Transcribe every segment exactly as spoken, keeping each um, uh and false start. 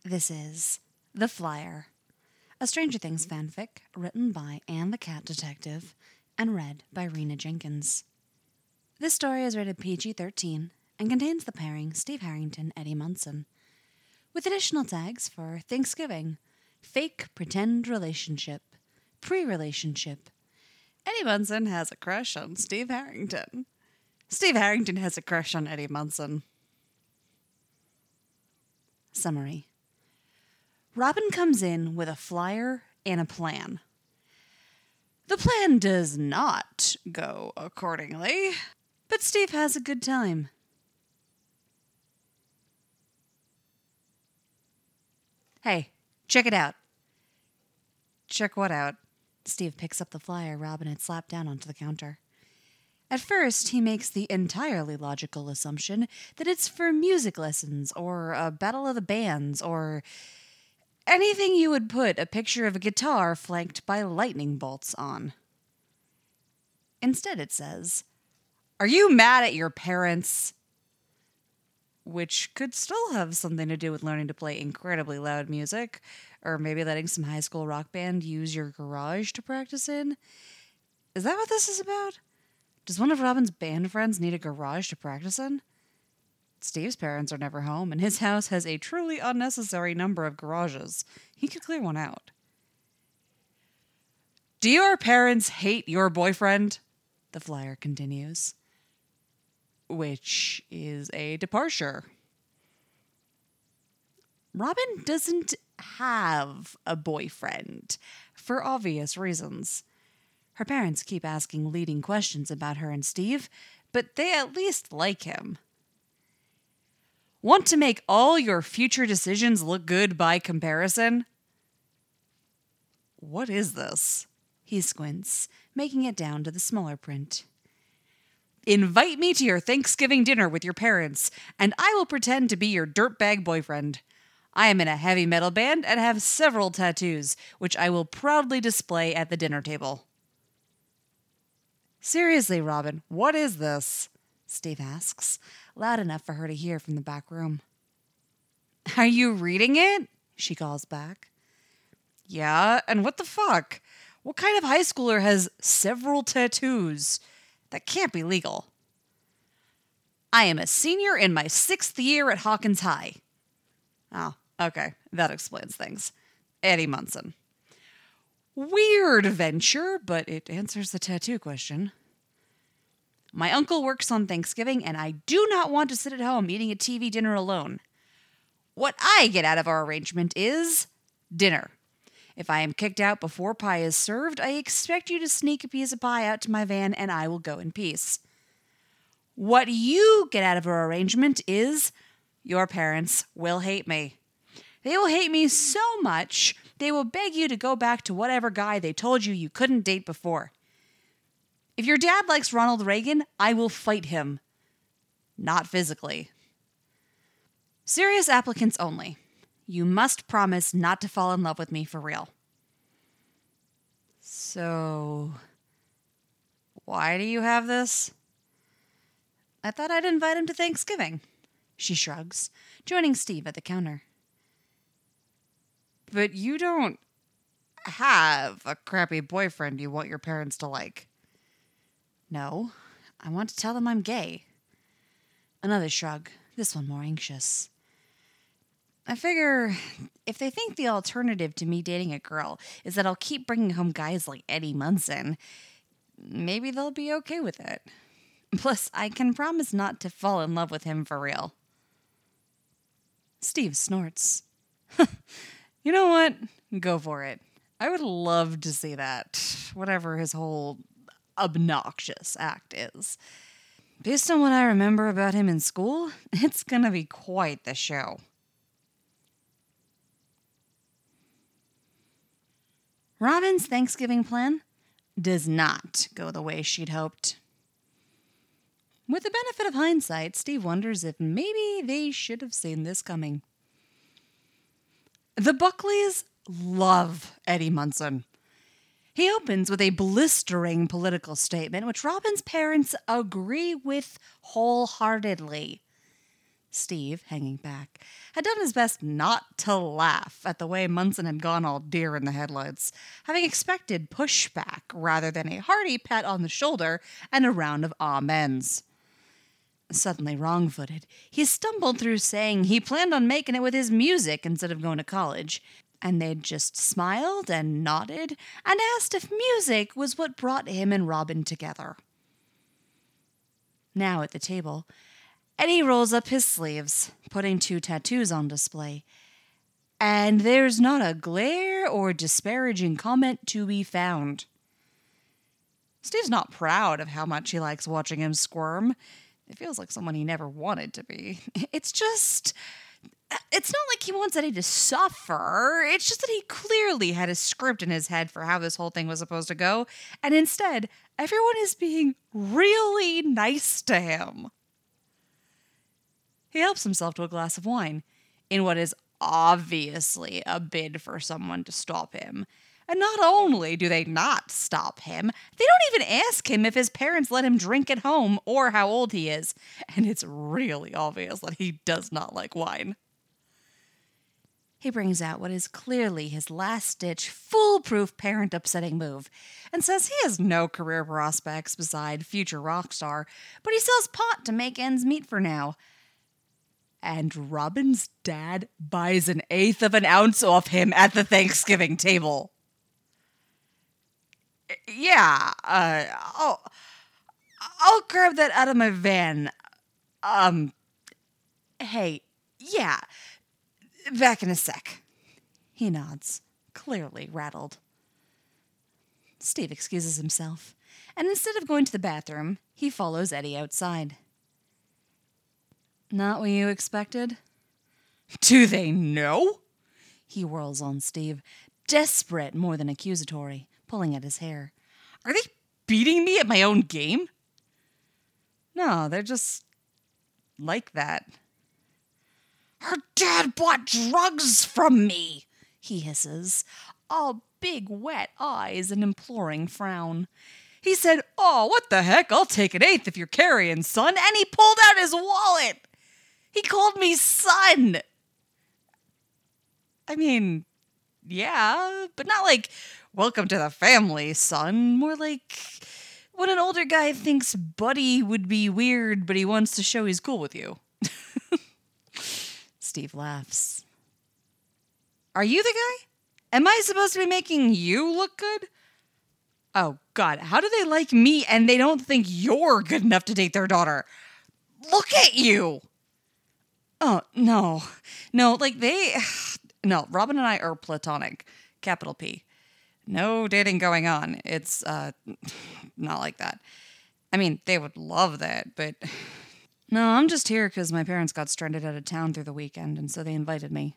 This is The Flyer, a Stranger Things fanfic written by Anne the Cat Detective and read by Rena Jenkins. This story is rated P G thirteen and contains the pairing Steve Harrington, Eddie Munson, with additional tags for Thanksgiving, fake pretend relationship, pre-relationship. Eddie Munson has a crush on Steve Harrington. Steve Harrington has a crush on Eddie Munson. Summary. Robin comes in with a flyer and a plan. The plan does not go accordingly, but Steve has a good time. Hey, check it out. Check what out? Steve picks up the flyer Robin had slapped down onto the counter. At first, he makes the entirely logical assumption that it's for music lessons or a battle of the bands or anything you would put a picture of a guitar flanked by lightning bolts on. Instead, it says, "Are you mad at your parents?" Which could still have something to do with learning to play incredibly loud music, or maybe letting some high school rock band use your garage to practice in. Is that what this is about? Does one of Robin's band friends need a garage to practice in? Steve's parents are never home, and his house has a truly unnecessary number of garages. He could clear one out. Do your parents hate your boyfriend? The flyer continues. Which is a departure. Robin doesn't have a boyfriend, for obvious reasons. Her parents keep asking leading questions about her and Steve, but they at least like him. Want to make all your future decisions look good by comparison? What is this? He squints, making it down to the smaller print. Invite me to your Thanksgiving dinner with your parents, and I will pretend to be your dirtbag boyfriend. I am in a heavy metal band and have several tattoos, which I will proudly display at the dinner table. Seriously, Robin, what is this? Steve asks, loud enough for her to hear from the back room. Are you reading it? She calls back. Yeah, and what the fuck? What kind of high schooler has several tattoos? That can't be legal. I am a senior in my sixth year at Hawkins High. Oh, okay, that explains things. Eddie Munson. Weird venture, but it answers the tattoo question. My uncle works on Thanksgiving, and I do not want to sit at home eating a T V dinner alone. What I get out of our arrangement is dinner. If I am kicked out before pie is served, I expect you to sneak a piece of pie out to my van, and I will go in peace. What you get out of our arrangement is your parents will hate me. They will hate me so much, they will beg you to go back to whatever guy they told you you couldn't date before. If your dad likes Ronald Reagan, I will fight him. Not physically. Serious applicants only. You must promise not to fall in love with me for real. So, why do you have this? I thought I'd invite him to Thanksgiving. She shrugs, joining Steve at the counter. But you don't have a crappy boyfriend you want your parents to like. No, I want to tell them I'm gay. Another shrug, this one more anxious. I figure if they think the alternative to me dating a girl is that I'll keep bringing home guys like Eddie Munson, maybe they'll be okay with it. Plus, I can promise not to fall in love with him for real. Steve snorts. You know what? Go for it. I would love to see that, whatever his whole obnoxious act is. Based on what I remember about him in school, it's gonna be quite the show. Robin's Thanksgiving plan does not go the way she'd hoped. With the benefit of hindsight, Steve wonders if maybe they should have seen this coming. The Buckleys love Eddie Munson. He opens with a blistering political statement, which Robin's parents agree with wholeheartedly. Steve, hanging back, had done his best not to laugh at the way Munson had gone all deer in the headlights, having expected pushback rather than a hearty pat on the shoulder and a round of amens. Suddenly wrong-footed, he stumbled through saying he planned on making it with his music instead of going to college, and they'd just smiled and nodded and asked if music was what brought him and Robin together. Now at the table, Eddie rolls up his sleeves, putting two tattoos on display, and there's not a glare or disparaging comment to be found. Steve's not proud of how much he likes watching him squirm. It feels like someone he never wanted to be. It's just... It's not like he wants Eddie to suffer. It's just that he clearly had a script in his head for how this whole thing was supposed to go, and instead, everyone is being really nice to him. He helps himself to a glass of wine, in what is obviously a bid for someone to stop him. And not only do they not stop him, they don't even ask him if his parents let him drink at home or how old he is. And it's really obvious that he does not like wine. He brings out what is clearly his last-ditch, foolproof parent-upsetting move, and says he has no career prospects beside future rock star, but he sells pot to make ends meet for now. And Robin's dad buys an eighth of an ounce off him at the Thanksgiving table. Yeah, uh, I'll, I'll grab that out of my van. Um, hey, yeah, back in a sec. He nods, clearly rattled. Steve excuses himself, and instead of going to the bathroom, he follows Eddie outside. Not what you expected? Do they know? He whirls on Steve, desperate more than accusatory, pulling at his hair. Are they beating me at my own game? No, they're just like that. Her dad bought drugs from me, he hisses, all big wet eyes and imploring frown. He said, oh, what the heck, I'll take an eighth if you're carrying, son, and he pulled out his wallet. He called me son. I mean, yeah, but not like, welcome to the family, son. More like when an older guy thinks Buddy would be weird, but he wants to show he's cool with you. Steve laughs. Are you the guy? Am I supposed to be making you look good? Oh, God, how do they like me and they don't think you're good enough to date their daughter? Look at you! Oh, no. No, like they... No, Robin and I are platonic. Capital P. No dating going on. It's, uh, not like that. I mean, they would love that, but... No, I'm just here because my parents got stranded out of town through the weekend, and so they invited me.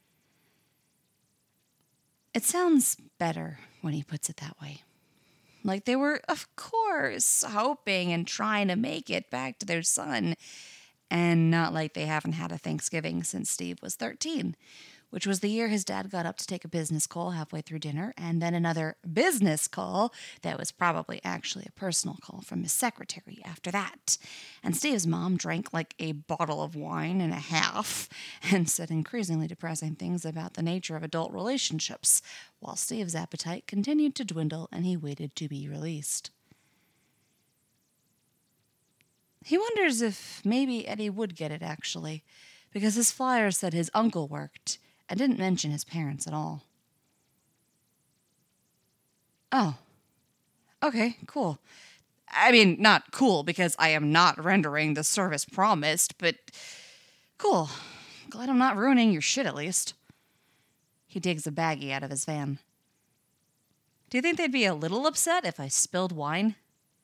It sounds better when he puts it that way. Like they were, of course, hoping and trying to make it back to their son, and not like they haven't had a Thanksgiving since Steve was thirteen, which was the year his dad got up to take a business call halfway through dinner, and then another business call that was probably actually a personal call from his secretary after that. And Steve's mom drank like a bottle of wine and a half and said increasingly depressing things about the nature of adult relationships, while Steve's appetite continued to dwindle and he waited to be released. He wonders if maybe Eddie would get it, actually, because his flyer said his uncle worked, and didn't mention his parents at all. Oh. Okay, cool. I mean, not cool because I am not rendering the service promised, but cool. Glad I'm not ruining your shit at least. He digs a baggie out of his van. Do you think they'd be a little upset if I spilled wine?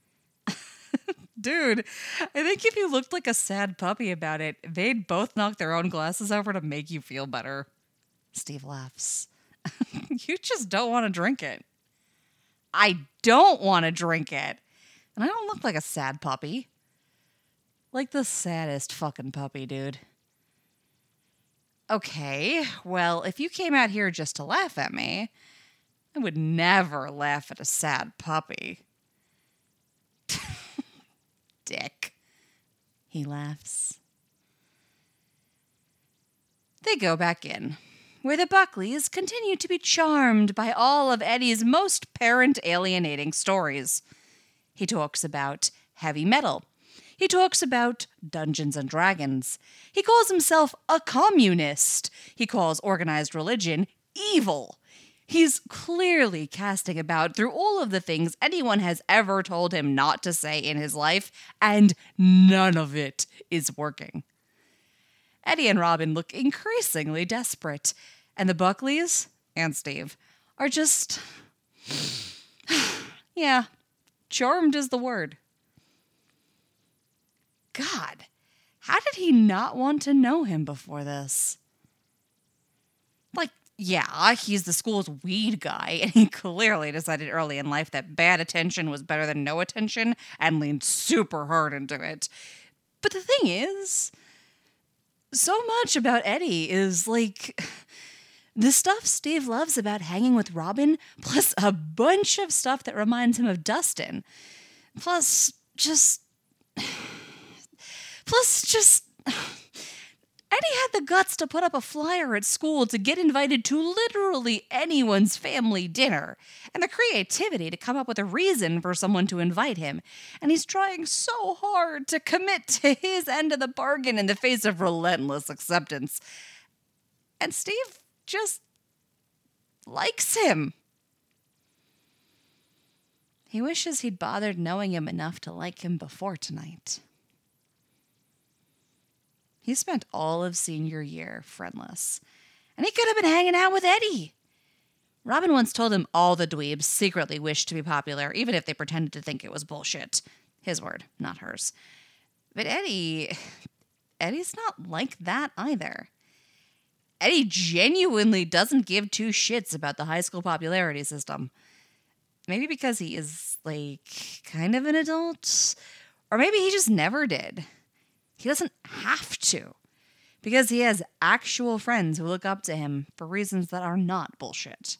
Dude, I think if you looked like a sad puppy about it, they'd both knock their own glasses over to make you feel better. Steve laughs. You just don't want to drink it. I don't want to drink it. And I don't look like a sad puppy. Like the saddest fucking puppy, dude. Okay, well, if you came out here just to laugh at me, I would never laugh at a sad puppy. Dick. He laughs. They go back in, where the Buckleys continue to be charmed by all of Eddie's most parent-alienating stories. He talks about heavy metal. He talks about Dungeons and Dragons. He calls himself a communist. He calls organized religion evil. He's clearly casting about through all of the things anyone has ever told him not to say in his life, and none of it is working. Eddie and Robin look increasingly desperate, and the Buckleys and Steve are just, yeah, charmed is the word. God, how did he not want to know him before this? Like, yeah, he's the school's weed guy, and he clearly decided early in life that bad attention was better than no attention and leaned super hard into it. But the thing is, so much about Eddie is like the stuff Steve loves about hanging with Robin, plus a bunch of stuff that reminds him of Dustin. Plus, just... Plus, just... Eddie had the guts to put up a flyer at school to get invited to literally anyone's family dinner, and the creativity to come up with a reason for someone to invite him. And he's trying so hard to commit to his end of the bargain in the face of relentless acceptance. And Steve just likes him. He wishes he'd bothered knowing him enough to like him before tonight. He spent all of senior year friendless, and he could have been hanging out with Eddie. Robin once told him all the dweebs secretly wished to be popular, even if they pretended to think it was bullshit. His word, not hers. But Eddie... Eddie's not like that either. Eddie genuinely doesn't give two shits about the high school popularity system. Maybe because he is, like, kind of an adult, or maybe he just never did. He doesn't have to, because he has actual friends who look up to him for reasons that are not bullshit.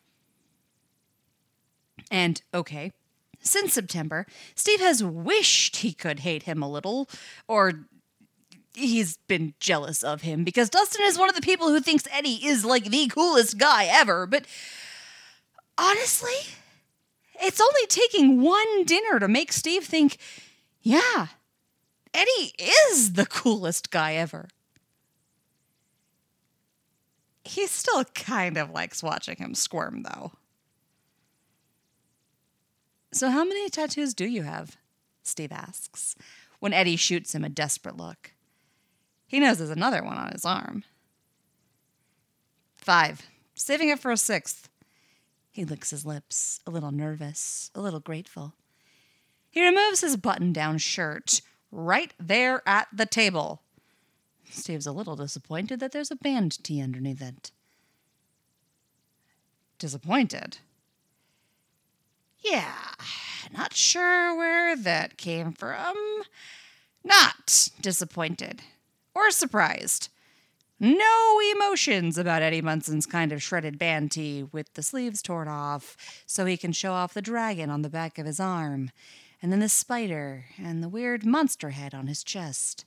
And, okay, since September, Steve has wished he could hate him a little, or he's been jealous of him, because Dustin is one of the people who thinks Eddie is, like, the coolest guy ever, but honestly, it's only taking one dinner to make Steve think, yeah, Eddie is the coolest guy ever. He still kind of likes watching him squirm, though. So how many tattoos do you have? Steve asks, when Eddie shoots him a desperate look. He knows there's another one on his arm. Five. Saving it for a sixth. He licks his lips, a little nervous, a little grateful. He removes his button-down shirt right there at the table. Steve's a little disappointed that there's a band tee underneath it. Disappointed? Yeah, not sure where that came from. Not disappointed. Or surprised. No emotions about Eddie Munson's kind of shredded band tee with the sleeves torn off so he can show off the dragon on the back of his arm, and then the spider and the weird monster head on his chest.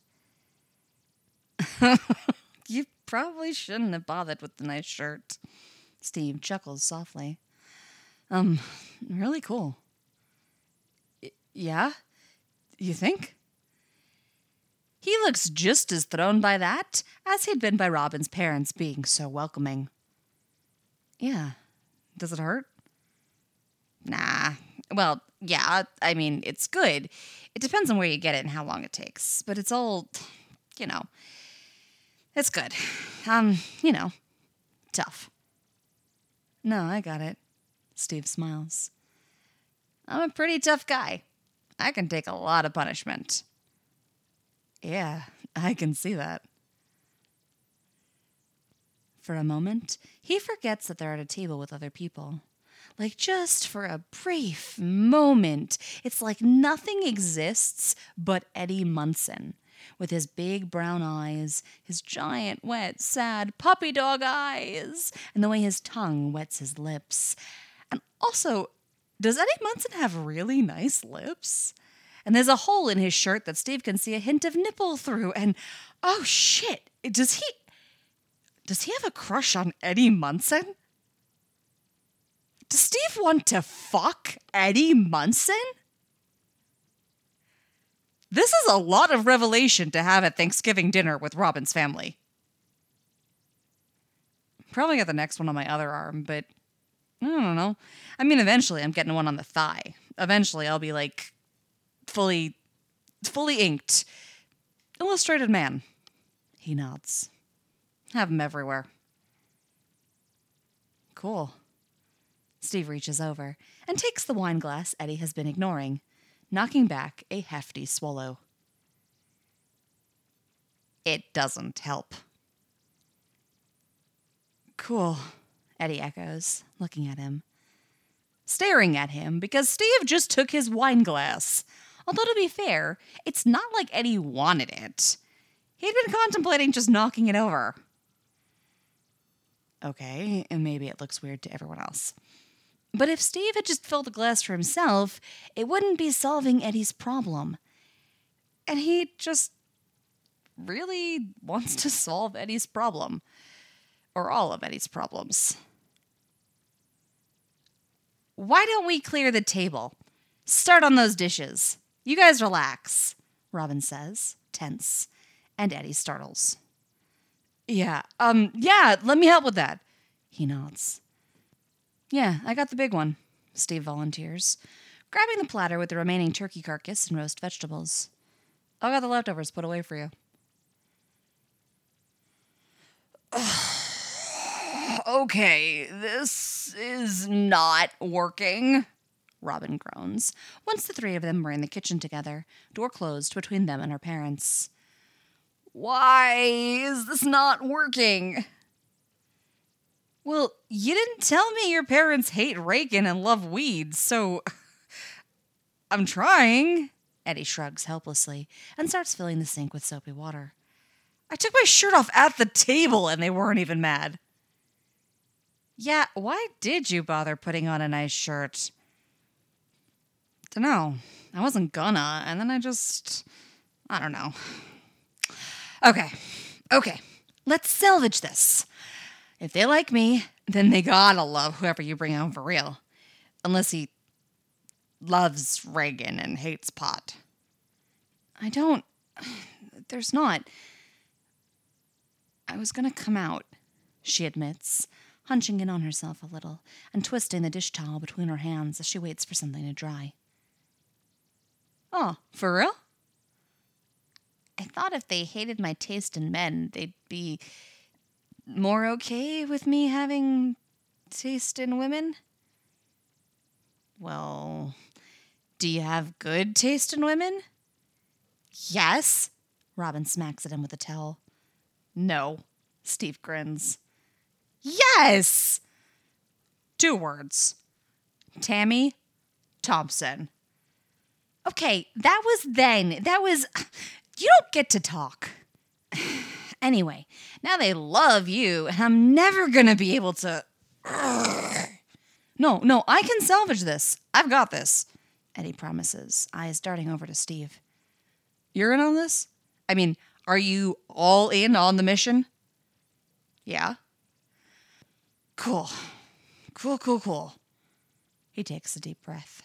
You probably shouldn't have bothered with the nice shirt. Steve chuckles softly. Um, really cool. Y- yeah? You think? He looks just as thrown by that as he'd been by Robin's parents being so welcoming. Yeah. Does it hurt? Nah. Well, yeah, I mean, it's good. It depends on where you get it and how long it takes. But it's all, you know, it's good. Um, you know, tough. No, I got it. Steve smiles. I'm a pretty tough guy. I can take a lot of punishment. Yeah, I can see that. For a moment, he forgets that they're at a table with other people. Like, just for a brief moment, it's like nothing exists but Eddie Munson, with his big brown eyes, his giant, wet, sad puppy dog eyes, and the way his tongue wets his lips. And also, does Eddie Munson have really nice lips? And there's a hole in his shirt that Steve can see a hint of nipple through, and oh shit, does he... Does he have a crush on Eddie Munson? Does Steve want to fuck Eddie Munson? This is a lot of revelation to have at Thanksgiving dinner with Robin's family. Probably got the next one on my other arm, but I don't know. I mean, eventually I'm getting one on the thigh. Eventually I'll be like fully, fully inked. Illustrated man. He nods. Have him everywhere. Cool. Steve reaches over and takes the wine glass Eddie has been ignoring, knocking back a hefty swallow. It doesn't help. Cool, Eddie echoes, looking at him. Staring at him because Steve just took his wine glass. Although, to be fair, it's not like Eddie wanted it. He'd been contemplating just knocking it over. Okay, and maybe it looks weird to everyone else. But if Steve had just filled the glass for himself, it wouldn't be solving Eddie's problem. And he just really wants to solve Eddie's problem. Or all of Eddie's problems. Why don't we clear the table? Start on those dishes. You guys relax, Robin says, tense, and Eddie startles. Yeah, um, yeah, let me help with that. He nods. Yeah, I got the big one, Steve volunteers, grabbing the platter with the remaining turkey carcass and roast vegetables. I got the leftovers put away for you. Okay, this is not working, Robin groans, once the three of them were in the kitchen together, door closed between them and her parents. Why is this not working? Well, you didn't tell me your parents hate Reagan and love weeds, so I'm trying. Eddie shrugs helplessly and starts filling the sink with soapy water. I took my shirt off at the table and they weren't even mad. Yeah, why did you bother putting on a nice shirt? Dunno. I wasn't gonna, and then I just... I don't know. Okay. Okay. Let's salvage this. If they like me, then they gotta love whoever you bring home for real. Unless he loves Reagan and hates pot. I don't... There's not... I was gonna come out, she admits, hunching in on herself a little and twisting the dish towel between her hands as she waits for something to dry. Oh, for real? I thought if they hated my taste in men, they'd be more okay with me having taste in women. Well, do you have good taste in women? Yes, Robin smacks at him with a towel. No, Steve grins. Yes! Two words. Tammy Thompson. Okay, that was then. That was... You don't get to talk. Anyway, now they love you, and I'm never gonna be able to... No, no, I can salvage this. I've got this, Eddie promises, eyes darting over to Steve. You're in on this? I mean, are you all in on the mission? Yeah. Cool. Cool, cool, cool. He takes a deep breath.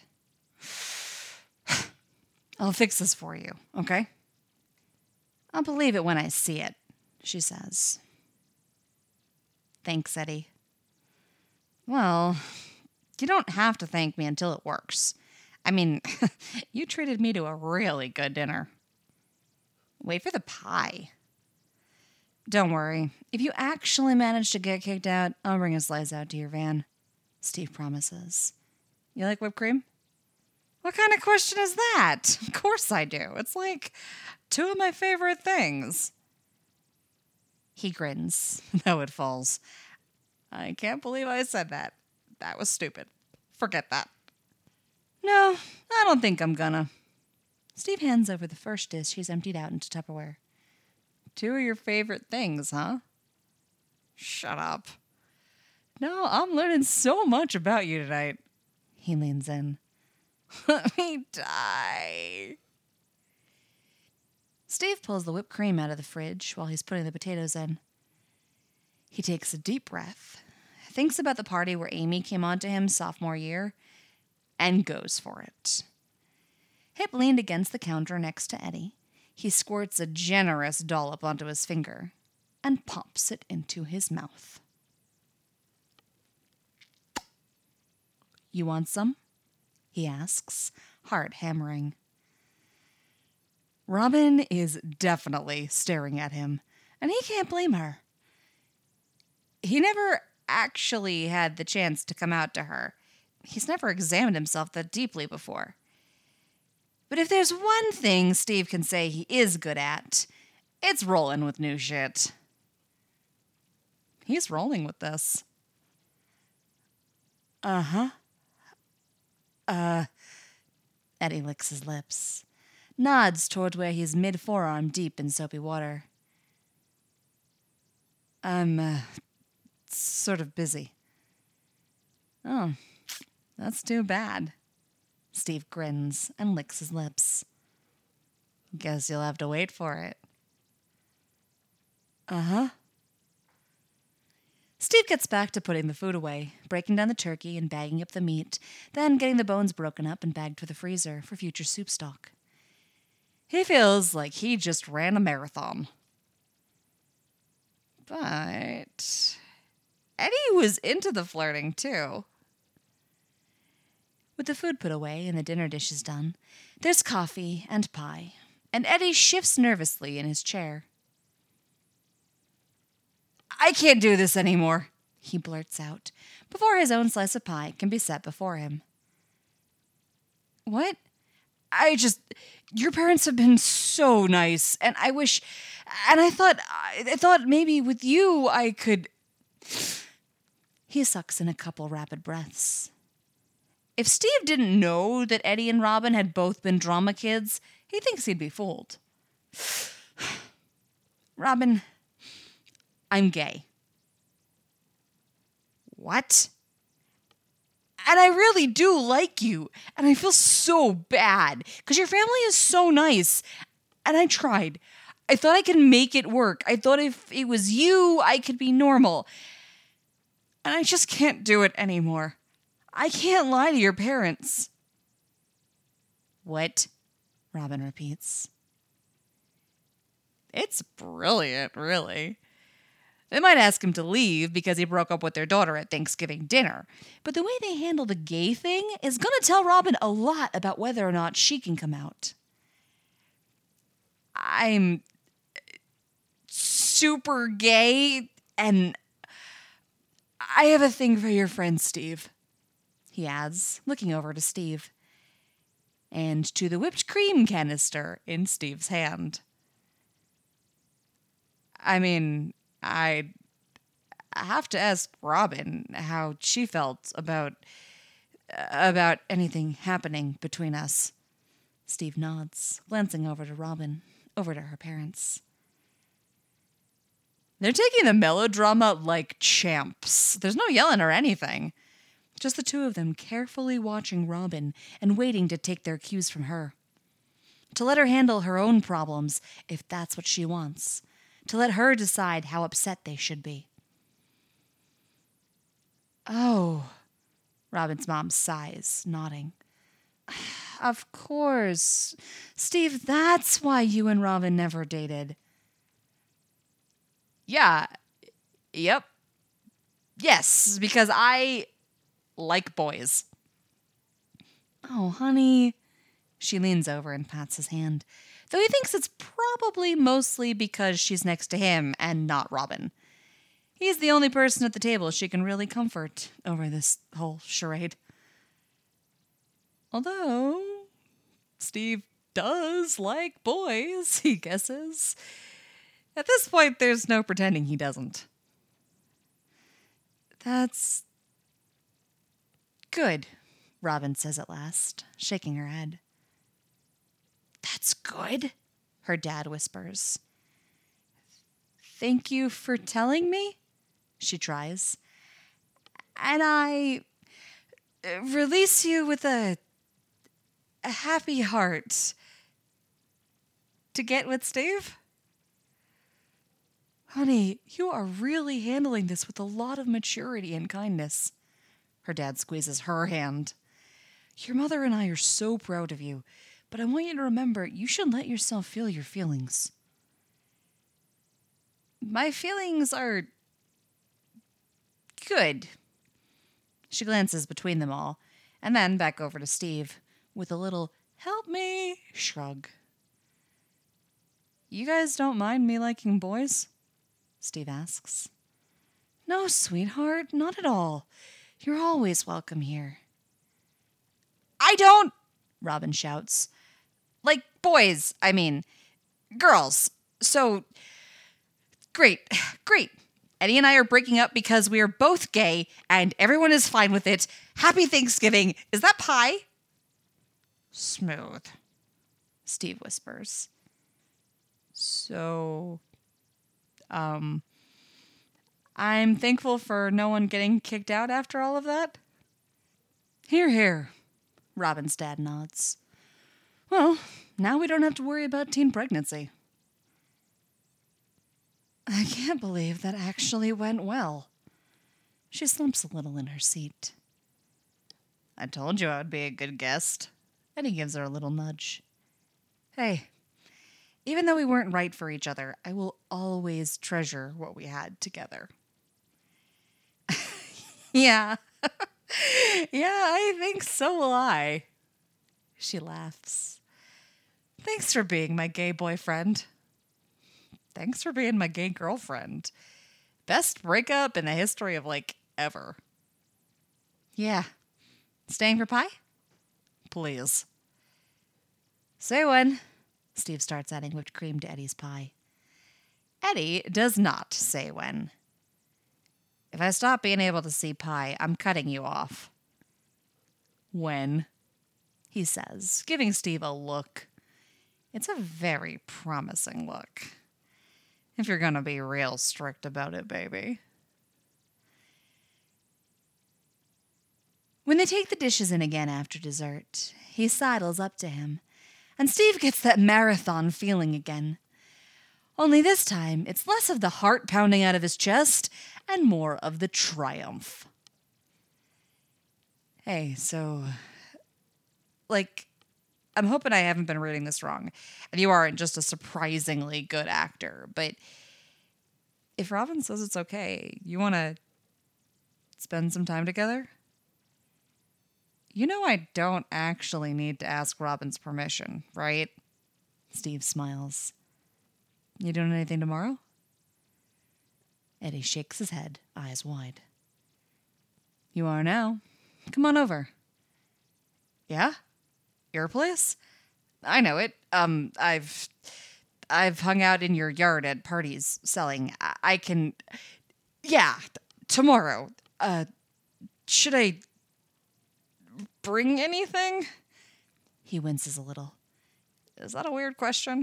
I'll fix this for you, okay? I'll believe it when I see it, she says. Thanks, Eddie. Well, you don't have to thank me until it works. I mean, you treated me to a really good dinner. Wait for the pie. Don't worry. If you actually manage to get kicked out, I'll bring a slice out to your van, Steve promises. You like whipped cream? What kind of question is that? Of course I do. It's like two of my favorite things. He grins, though it falls. I can't believe I said that. That was stupid. Forget that. No, I don't think I'm gonna. Steve hands over the first dish he's emptied out into Tupperware. Two of your favorite things, huh? Shut up. No, I'm learning so much about you tonight. He leans in. Let me die. Steve pulls the whipped cream out of the fridge while he's putting the potatoes in. He takes a deep breath, thinks about the party where Amy came on to him sophomore year, and goes for it. Hip leaned against the counter next to Eddie. He squirts a generous dollop onto his finger and pops it into his mouth. You want some? He asks, heart hammering. Robin is definitely staring at him, and he can't blame her. He never actually had the chance to come out to her. He's never examined himself that deeply before. But if there's one thing Steve can say he is good at, it's rolling with new shit. He's rolling with this. Uh-huh. Uh, Eddie licks his lips, nods toward where he's mid-forearm deep in soapy water. I'm, uh, sort of busy. Oh, that's too bad. Steve grins and licks his lips. Guess you'll have to wait for it. Uh-huh. Steve gets back to putting the food away, breaking down the turkey and bagging up the meat, then getting the bones broken up and bagged for the freezer for future soup stock. He feels like he just ran a marathon. But Eddie was into the flirting, too. With the food put away and the dinner dishes done, there's coffee and pie, and Eddie shifts nervously in his chair. I can't do this anymore, he blurts out, before his own slice of pie can be set before him. What? I just... Your parents have been so nice, and I wish... And I thought... I thought maybe with you I could... He sucks in a couple rapid breaths. If Steve didn't know that Eddie and Robin had both been drama kids, he thinks he'd be fooled. Robin... I'm gay. What? And I really do like you. And I feel so bad. Because your family is so nice. And I tried. I thought I could make it work. I thought if it was you, I could be normal. And I just can't do it anymore. I can't lie to your parents. What? Robin repeats. It's brilliant, really. They might ask him to leave because he broke up with their daughter at Thanksgiving dinner. But the way they handle the gay thing is going to tell Robin a lot about whether or not she can come out. I'm super gay, and I have a thing for your friend Steve, he adds, looking over to Steve. And to the whipped cream canister in Steve's hand. I mean... I have to ask Robin how she felt about about anything happening between us. Steve nods, glancing over to Robin, over to her parents. They're taking the melodrama like champs. There's no yelling or anything. Just the two of them carefully watching Robin and waiting to take their cues from her. To let her handle her own problems if that's what she wants. To let her decide how upset they should be. Oh, Robin's mom sighs, nodding. Of course. Steve, that's why you and Robin never dated. Yeah. Yep. Yes, because I like boys. Oh, honey. She leans over and pats his hand, though he thinks it's probably mostly because she's next to him and not Robin. He's the only person at the table she can really comfort over this whole charade. Although, Steve does like boys, he guesses. At this point, there's no pretending he doesn't. That's good, Robin says at last, shaking her head. That's good, her dad whispers. Thank you for telling me, she tries. And I release you with a, a happy heart to get with Steve. Honey, you are really handling this with a lot of maturity and kindness. Her dad squeezes her hand. Your mother and I are so proud of you, but I want you to remember you should let yourself feel your feelings. My feelings are good. She glances between them all, and then back over to Steve, with a little help me shrug. You guys don't mind me liking boys? Steve asks. No, sweetheart, not at all. You're always welcome here. I don't, Robin shouts. Like boys, I mean. Girls. So, great, great. Eddie and I are breaking up because we are both gay, and everyone is fine with it. Happy Thanksgiving. Is that pie? Smooth, Steve whispers. So, um, I'm thankful for no one getting kicked out after all of that. Hear, hear, Robin's dad nods. Well, now we don't have to worry about teen pregnancy. I can't believe that actually went well. She slumps a little in her seat. I told you I would be a good guest. Eddie gives her a little nudge. Hey, even though we weren't right for each other, I will always treasure what we had together. Yeah. Yeah, I think so will I. She laughs. Thanks for being my gay boyfriend. Thanks for being my gay girlfriend. Best breakup in the history of, like, ever. Yeah. Staying for pie? Please. Say when. Steve starts adding whipped cream to Eddie's pie. Eddie does not say when. If I stop being able to see pie, I'm cutting you off. When? He says, giving Steve a look. It's a very promising look. If you're gonna be real strict about it, baby. When they take the dishes in again after dessert, he sidles up to him, and Steve gets that marathon feeling again. Only this time, it's less of the heart pounding out of his chest and more of the triumph. Hey, so, like, I'm hoping I haven't been reading this wrong, and you aren't just a surprisingly good actor, but if Robin says it's okay, you want to spend some time together? You know I don't actually need to ask Robin's permission, right? Steve smiles. You doing anything tomorrow? Eddie shakes his head, eyes wide. You are now. Come on over. Yeah? Your place? I know it. Um, I've... I've hung out in your yard at parties selling. I, I can... Yeah, t- tomorrow. Uh, should I... bring anything? He winces a little. Is that a weird question?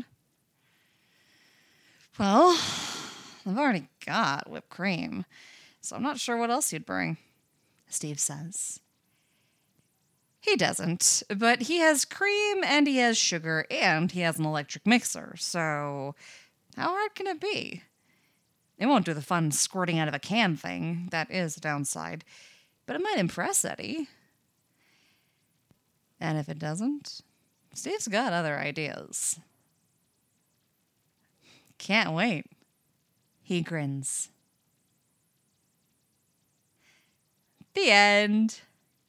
Well, I've already got whipped cream, so I'm not sure what else you'd bring, Steve says. He doesn't, but he has cream and he has sugar and he has an electric mixer, so how hard can it be? It won't do the fun squirting out of a can thing. That is a downside, but it might impress Eddie. And if it doesn't, Steve's got other ideas. Can't wait. He grins. The end.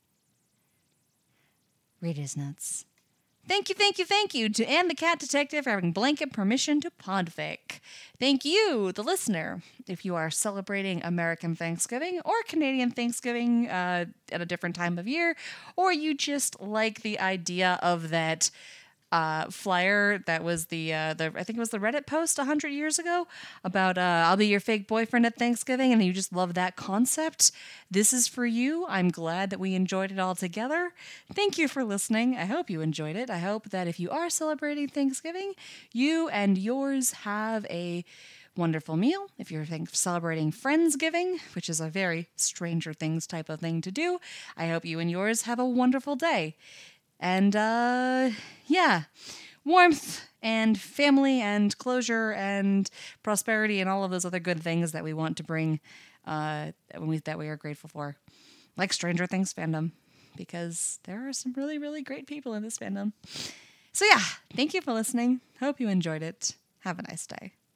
Reader's notes. Thank you, thank you, thank you to Anne the Cat Detective for having blanket permission to podfic. Thank you, the listener, if you are celebrating American Thanksgiving or Canadian Thanksgiving uh, at a different time of year, or you just like the idea of that uh, flyer that was the, uh, the, I think it was the Reddit post one hundred years ago about uh, I'll be your fake boyfriend at Thanksgiving, and you just love that concept. This is for you. I'm glad that we enjoyed it all together. Thank you for listening. I hope you enjoyed it. I hope that if you are celebrating Thanksgiving, you and yours have a wonderful meal. If you're think- celebrating Friendsgiving, which is a very Stranger Things type of thing to do, I hope you and yours have a wonderful day. And, uh, yeah, warmth and family and closure and prosperity and all of those other good things that we want to bring, uh, when we, that we are grateful for. Like Stranger Things fandom, because there are some really, really great people in this fandom. So yeah, thank you for listening. Hope you enjoyed it. Have a nice day.